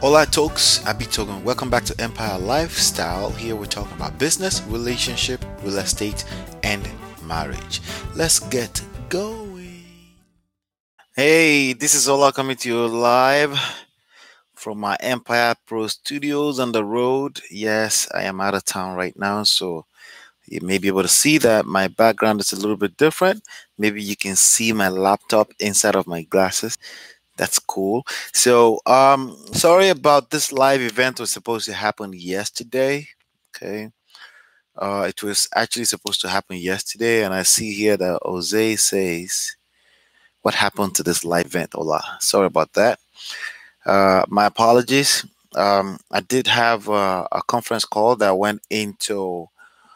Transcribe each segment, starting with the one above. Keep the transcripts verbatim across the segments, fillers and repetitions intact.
Hola, folks. Abitogun. Welcome back to Empire Lifestyle. Here we're talking about business, relationship, real estate, and marriage. Let's get going. Hey, this is Ola coming to you live from my Empire Pro Studios on the road. Yes, I am out of town right now, so you may be able to see that my background is a little bit different. Maybe you can see my laptop inside of my glasses. That's cool. So, um, sorry about this live event was supposed to happen yesterday. Okay. Uh, it was actually supposed to happen yesterday, and I see here that Jose says, "What happened to this live event?" Hola. Sorry about that. Uh, my apologies. Um, I did have uh, a conference call that went into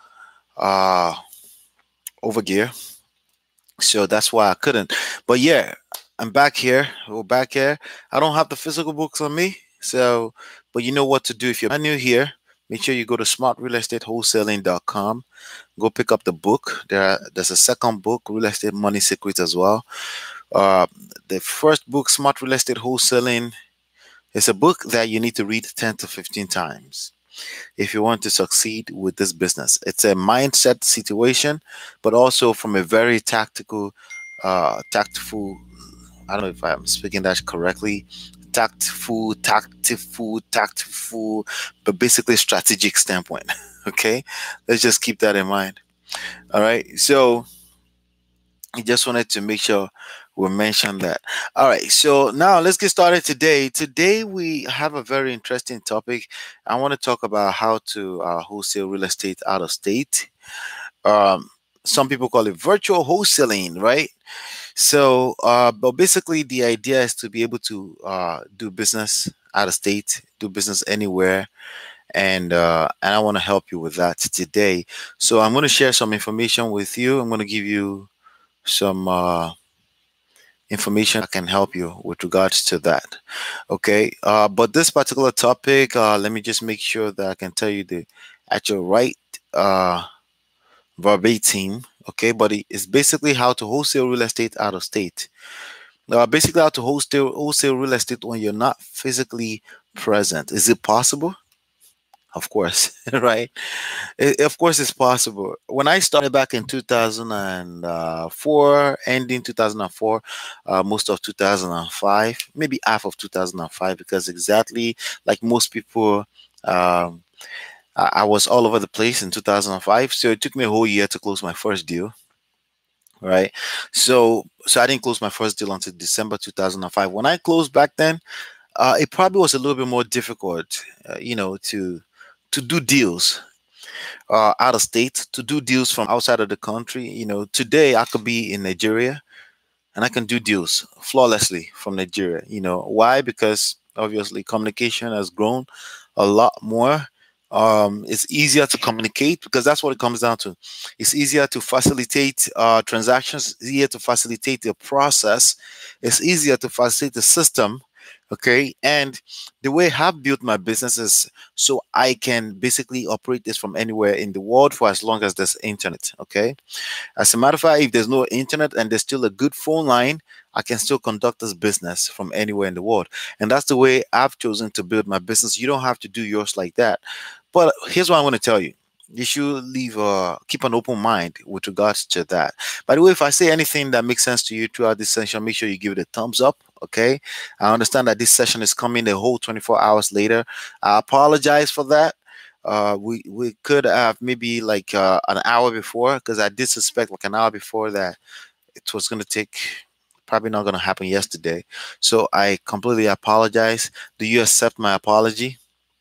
uh, Overgear, so that's why I couldn't. But yeah, I'm back here. We're back here. I don't have the physical books on me, so but you know what to do if you're new here. Make sure you go to smart real estate wholesaling dot com. Go pick up the book. There, are, there's a second book, Real Estate Money Secrets, as well. Uh, the first book, Smart Real Estate Wholesaling, is a book that you need to read ten to fifteen times if you want to succeed with this business. It's a mindset situation, but also from a very tactical, uh, tactful. I don't know if I'm speaking that correctly. Tactful, tactful, tactful, but basically strategic standpoint. Okay, let's just keep that in mind. All right, so I just wanted to make sure we mention that. All right, so now let's get started today. Today we have a very interesting topic. I want to talk about how to uh, wholesale real estate out of state. Um, some people call it virtual wholesaling, right? So, uh, but basically, the idea is to be able to uh, do business out of state, do business anywhere, and uh, and I want to help you with that today. So, I'm going to share some information with you. I'm going to give you some uh, information that can help you with regards to that. Okay, uh, but this particular topic, uh, let me just make sure that I can tell you the actual right uh, verbatim. Okay, but it- it's basically how to wholesale real estate out of state. Uh, basically, how to wholesale wholesale real estate when you're not physically present. Is it possible? Of course, right? It- of course, it's possible. When I started back in two thousand four, ending two thousand four, uh, most of two thousand five, maybe half of two thousand five, because exactly like most people, um, I, I was all over the place in two thousand five. So it took me a whole year to close my first deal, right? So, so I didn't close my first deal until December two thousand five. When I closed back then, uh, it probably was a little bit more difficult, uh, you know, to to do deals uh, out of state, to do deals from outside of the country. You know, today I could be in Nigeria and I can do deals flawlessly from Nigeria. You know, why? Because obviously communication has grown a lot more. Um, it's easier to communicate because that's what it comes down to. It's easier to facilitate uh, transactions, it's easier to facilitate the process, it's easier to facilitate the system. Okay. And the way I've built my business is so I can basically operate this from anywhere in the world for as long as there's internet. Okay. As a matter of fact, if there's no internet and there's still a good phone line, I can still conduct this business from anywhere in the world. And that's the way I've chosen to build my business. You don't have to do yours like that. But here's what I want to tell you. You should leave uh keep an open mind with regards to that. By the way, if I say anything that makes sense to you throughout this session, make sure you give it a thumbs up. Okay. I understand that this session is coming a whole twenty-four hours later. I apologize for that. Uh, we we could have maybe like uh, an hour before, because I did suspect like an hour before that it was going to take, probably not going to happen yesterday. So I completely apologize. Do you accept my apology?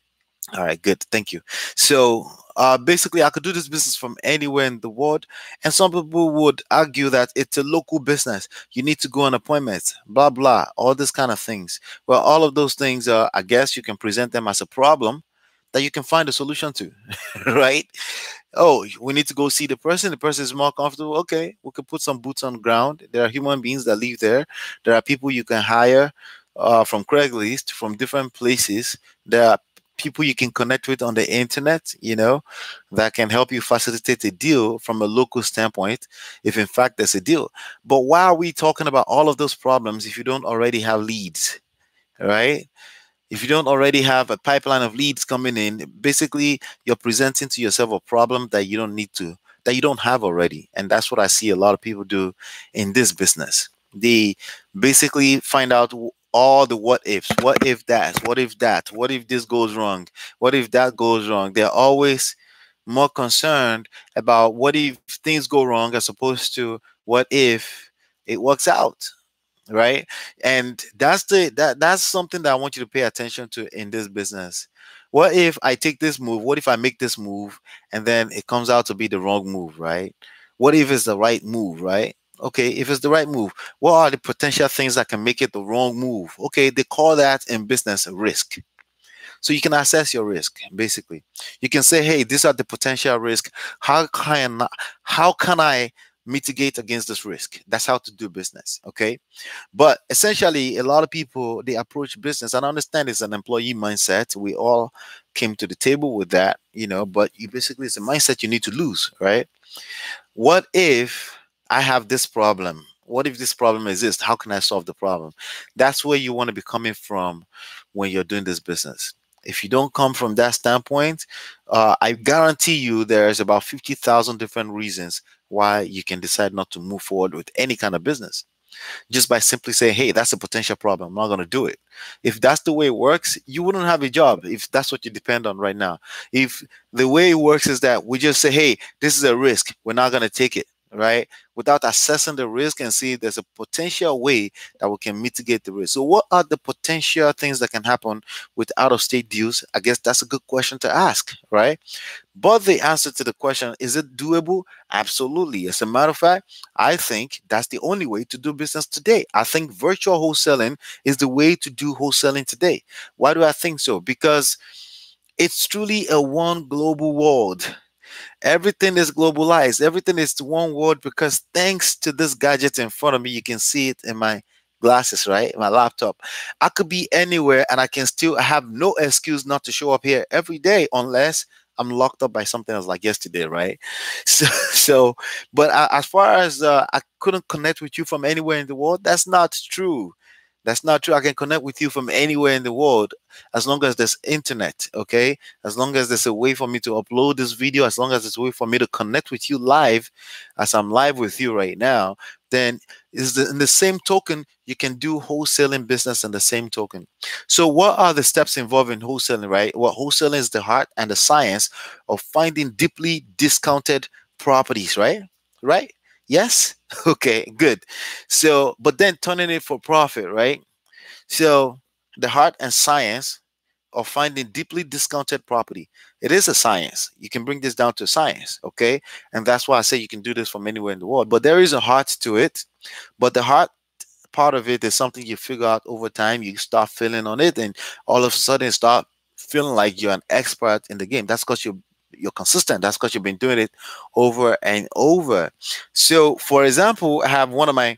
All right, good. Thank you. So uh, basically, I could do this business from anywhere in the world. And some people would argue that it's a local business. You need to go on appointments, blah, blah, all these kind of things. Well, all of those things, uh, I guess you can present them as a problem that you can find a solution to, right? Oh, we need to go see the person. The person is more comfortable. Okay, we could put some boots on the ground. There are human beings that live there. There are people you can hire uh, from Craigslist, from different places. There are people you can connect with on the internet, you know, that can help you facilitate a deal from a local standpoint, if in fact there's a deal. But why are we talking about all of those problems if you don't already have leads, right? If you don't already have a pipeline of leads coming in, basically you're presenting to yourself a problem that you don't need to, that you don't have already. And that's what I see a lot of people do in this business. They basically find out all the what ifs. What if that? What if that? What if this goes wrong? What if that goes wrong? They're always more concerned about what if things go wrong as opposed to what if it works out, right? And that's the that that's something that I want you to pay attention to in this business. What if I take this move? What if I make this move and then it comes out to be the wrong move, right? What if it's the right move, right? Okay, if it's the right move, what are the potential things that can make it the wrong move? Okay, they call that in business a risk. So you can assess your risk. Basically, you can say, hey, these are the potential risk. How can how can I mitigate against this risk? That's how to do business. Okay, but essentially, a lot of people, they approach business, and I understand it's an employee mindset. We all came to the table with that, you know, but you basically, it's a mindset you need to lose, right? What if I have this problem? What if this problem exists? How can I solve the problem? That's where you want to be coming from when you're doing this business. If you don't come from that standpoint, uh, I guarantee you there's about fifty thousand different reasons why you can decide not to move forward with any kind of business, just by simply saying, hey, that's a potential problem, I'm not going to do it. If that's the way it works, you wouldn't have a job if that's what you depend on right now. If the way it works is that we just say, hey, this is a risk, we're not going to take it, right? Without assessing the risk and see if there's a potential way that we can mitigate the risk. So, what are the potential things that can happen with out of state deals? I guess that's a good question to ask, right? But the answer to the question, is it doable? Absolutely. As a matter of fact, I think that's the only way to do business today. I think virtual wholesaling is the way to do wholesaling today. Why do I think so? Because it's truly a one global world. Everything is globalized. Everything is to one world because thanks to this gadget in front of me, you can see it in my glasses, right? My laptop. I could be anywhere and I can still have no excuse not to show up here every day unless I'm locked up by something else like yesterday, right? So, so but uh, as far as uh, I couldn't connect with you from anywhere in the world, that's not true. That's not true. I can connect with you from anywhere in the world as long as there's internet, okay? As long as there's a way for me to upload this video, as long as there's a way for me to connect with you live, as I'm live with you right now, then is the, in the same token, you can do wholesaling business in the same token. So what are the steps involved in wholesaling, right? Well, wholesaling is the heart and the science of finding deeply discounted properties, right? Right? Yes? Okay, good. So, but then turning it for profit, right? So, the heart and science of finding deeply discounted property. It is a science. You can bring this down to science, okay? And that's why I say you can do this from anywhere in the world. But there is a heart to it. But the heart part of it is something you figure out over time. You start feeling on it, and all of a sudden start feeling like you're an expert in the game. That's because you're you're consistent. That's because you've been doing it over and over. So, for example, I have one of my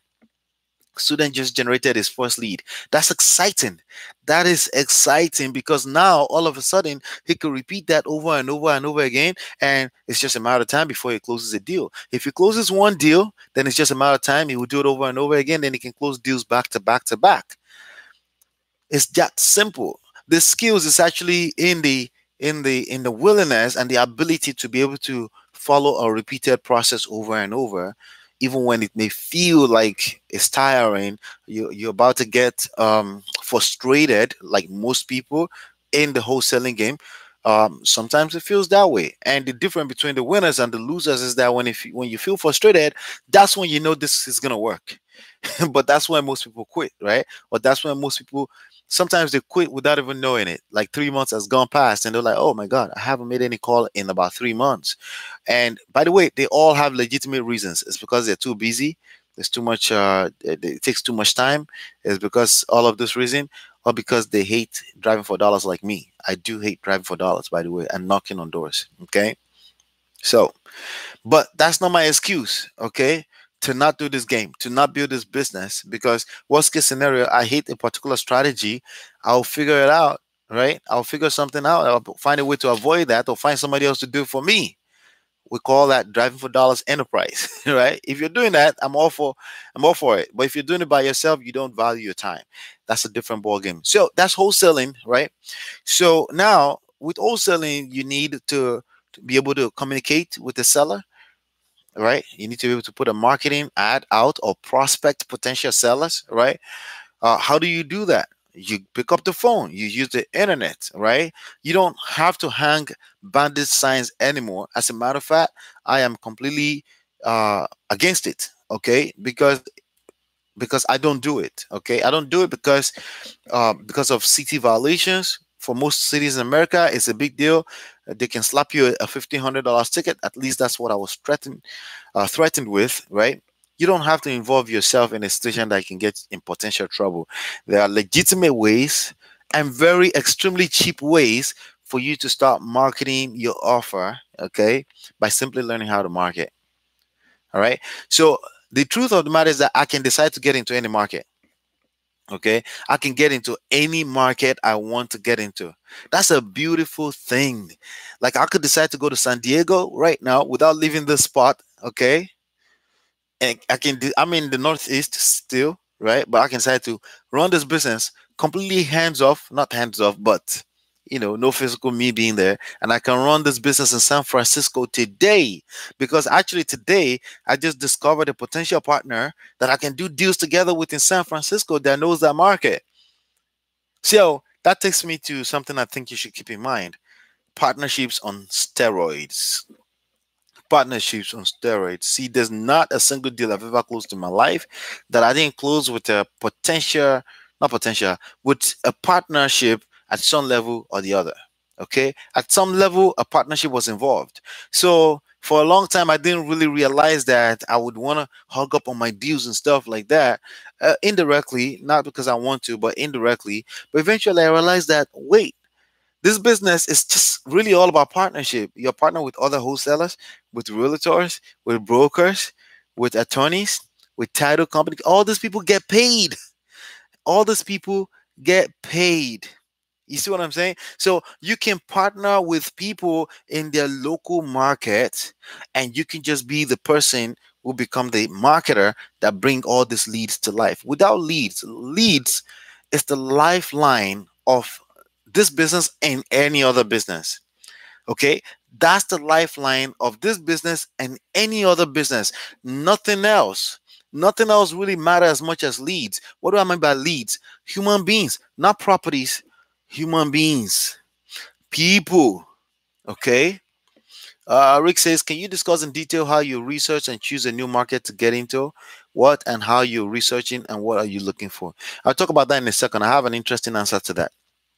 student just generated his first lead. That's exciting. That is exciting because now all of a sudden he could repeat that over and over and over again, and it's just a matter of time before he closes a deal. If he closes one deal, then it's just a matter of time. He will do it over and over again, then he can close deals back to back to back. It's that simple. The skills is actually in the in the in the willingness and the ability to be able to follow a repeated process over and over, even when it may feel like it's tiring. You, you're about to get um, frustrated, like most people in the wholesaling game. Um, sometimes it feels that way, and the difference between the winners and the losers is that when if when you feel frustrated, that's when you know this is gonna work. But that's when most people quit, right? Or that's when most people sometimes they quit without even knowing it. Like three months has gone past, and they're like, "Oh my God, I haven't made any call in about three months." And by the way, they all have legitimate reasons. It's because they're too busy. There's too much. Uh, it, it takes too much time. It's because all of this reason, or because they hate driving for dollars like me. I do hate driving for dollars, by the way, and knocking on doors. Okay, so but that's not my excuse, okay, to not do this game, to not build this business. Because worst case scenario, I hate a particular strategy, I'll figure it out, right? I'll figure something out. I'll find a way to avoid that, or find somebody else to do it for me. we call that driving for dollars enterprise, right? If you're doing that, I'm all for I'm all for it. But if you're doing it by yourself, you don't value your time. That's a different ball game. So that's wholesaling, right? So now with wholesaling, you need to, to be able to communicate with the seller, right? You need to be able to put a marketing ad out or prospect potential sellers, right? Uh, how do you do that? You pick up the phone, you use the internet, right? You don't have to hang bandit signs anymore. As a matter of fact, I am completely uh, against it, okay? Because because I don't do it, okay? I don't do it because uh, because of city violations. For most cities in America, it's a big deal. Uh, They can slap you a fifteen hundred dollars ticket. At least that's what I was threatened uh, threatened with, right? You don't have to involve yourself in a situation that can get in potential trouble. There are legitimate ways and very extremely cheap ways for you to start marketing your offer, okay, by simply learning how to market. All right. So the truth of the matter is that I can decide to get into any market. Okay. I can get into any market I want to get into. That's a beautiful thing. Like I could decide to go to San Diego right now without leaving this spot. Okay. And I can do, I'm in the Northeast still, right? But I can decide to run this business completely hands off, not hands off, but you know, no physical me being there. And I can run this business in San Francisco today because actually today I just discovered a potential partner that I can do deals together with in San Francisco that knows that market. So that takes me to something I think you should keep in mind: partnerships on steroids. Partnerships on steroids. See, there's not a single deal I've ever closed in my life that I didn't close with a potential, not potential, with a partnership at some level or the other. Okay. At some level, a partnership was involved. So for a long time, I didn't really realize that I would want to hug up on my deals and stuff like that. Uh, indirectly, not because I want to, but indirectly. But eventually I realized that, wait, this business is just really all about partnership. You're partner with other wholesalers, with realtors, with brokers, with attorneys, with title companies. All these people get paid. All these people get paid. You see what I'm saying? So you can partner with people in their local market, and you can just be the person who become the marketer that bring all these leads to life. Without leads, leads is the lifeline of this business and any other business. Okay, that's the lifeline of this business and any other business. Nothing else. Nothing else really matters as much as leads. What do I mean by leads? Human beings, not properties. Human beings, people. Okay. Uh, Rick says, can you discuss in detail how you research and choose a new market to get into? What and how you're researching and what are you looking for? I'll talk about that in a second. I have an interesting answer to that.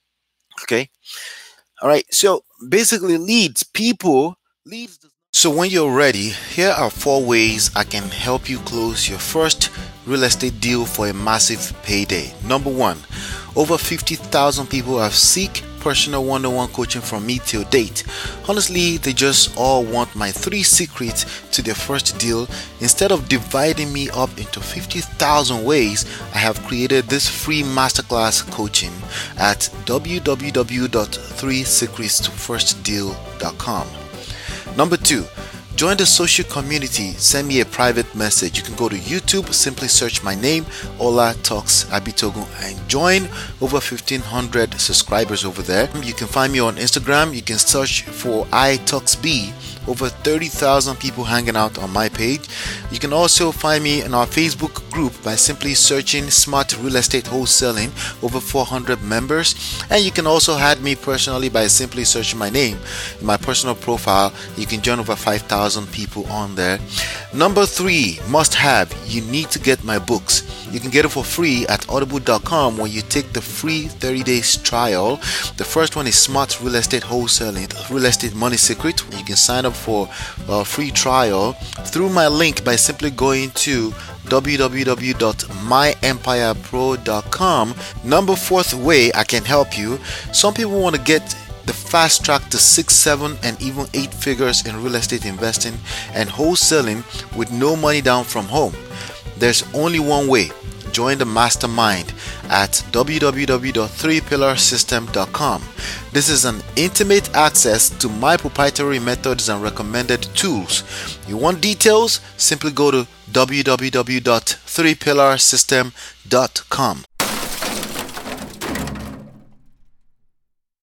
Okay. All right. So basically, leads, people, leads. So when you're ready, here are four ways I can help you close your first real estate deal for a massive payday. Number one, over fifty thousand people have seek personal one-on-one coaching from me till date. Honestly, they just all want my three secrets to their first deal. Instead of dividing me up into fifty thousand ways, I have created this free masterclass coaching at w w w dot three secrets to first deal dot com. Number two, join the social community. Send me a private message. You can go to YouTube, simply search my name, Ola Talks Abitogun, and join over fifteen hundred subscribers over there. You can find me on Instagram. You can search for iTalksB. Over thirty thousand people hanging out on my page. You can also find me in our Facebook group by simply searching Smart Real Estate Wholesaling, over four hundred members. And you can also add me personally by simply searching my name in my personal profile. You can join over five thousand people on there. Number three, must have, you need to get my books. You can get it for free at audible dot com when you take the free thirty days trial. The first one is Smart Real Estate Wholesaling, Real Estate Money Secret. You can sign up for a free trial through my link by simply going to w w w dot my empire pro dot com. Number fourth way I can help you. Some people want to get the fast track to six, seven, and even eight figures in real estate investing and wholesaling with no money down from home. There's only one way. join the mastermind at w w w dot three pillar system dot com. This is an intimate access to my proprietary methods and recommended tools. You want details? Simply go to w w w dot three pillar system dot com.